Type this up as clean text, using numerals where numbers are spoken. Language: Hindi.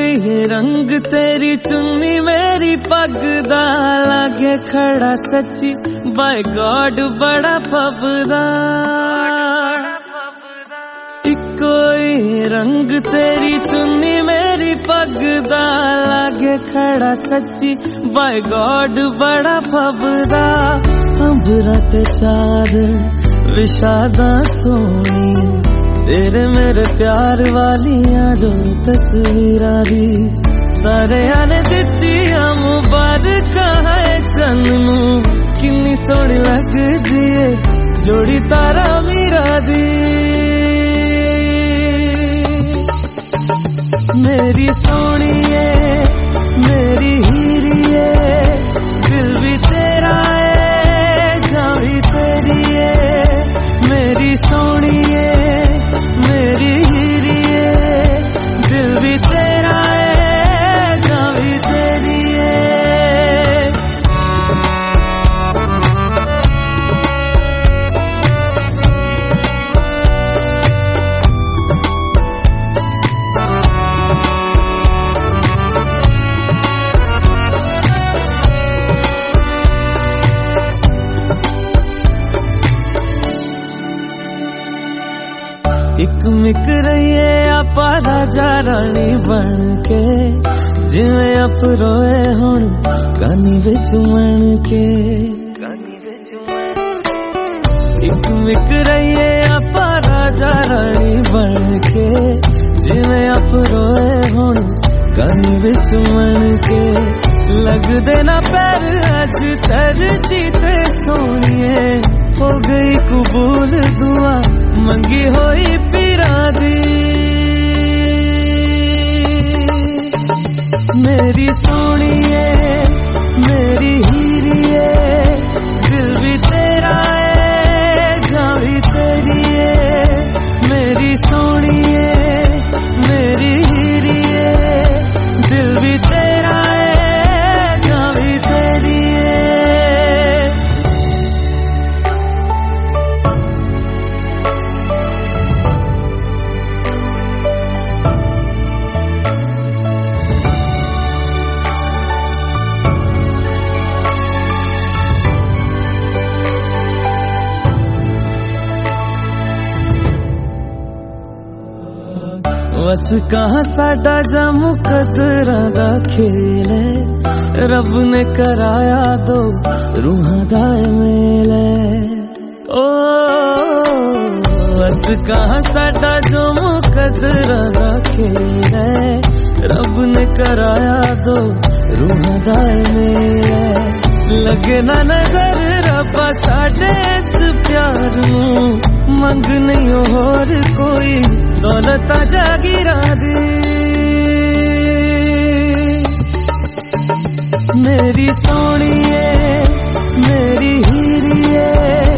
कोई रंग तेरी चुन्नी मेरी पग दा लागे खड़ा सच्ची बाय गॉड बड़ा फबदा। कोई रंग तेरी चुन्नी मेरी पग दा लागे खड़ा सच्ची बाय गॉड बड़ा फबदा। अंबरा ते चादर विशादा सोनी तेरे मेरे प्यार वालियां जो तस्वीरां दी तारियां ने दित्तियां मुबारक है चन्नू किन्नी सोहनी लगदी है जोड़ी तारा मीरा दी। मेरी सोहणीए मेरी हीरीए दिल भी तेरा है जान भी तेरी है। मेरी सोहणीए मेरी हीरीए दिल भी तेरा है जान भी तेरी है। एक मिक रहिए आपा राजा रानी बन के जिवें आप रोए हुण कानी विच मन के। एक मिक रहिए आपा राजा रानी बन के जिवें आप रोए हुण कानी विच मन के। लगदे ना पैर अज धरती ते सोहणीए हो गई कबूल दुआ मंगी होई पीरा दी। मेरी सोहणीए मेरी हीरीए दिल भी तेरा है जान भी तेरी है। मेरी सोहणीए मेरी हीरीए दिल भी तेरा है जान भी तेरी है। बस कहाँ साडा जामू कदरां दा खेल है रब ने कराया दो रूहां दा मेल है। ओ बस कहाँ साडा जामू कदरां दा खेल है रब ने कराया दो रूहां दा मेल है। लगे ना नजर रब्बा साडे इस प्यार नू मंग नहीं होर कोई दौलत जागीरा दी। मेरी सोहणीए मेरी हीरीए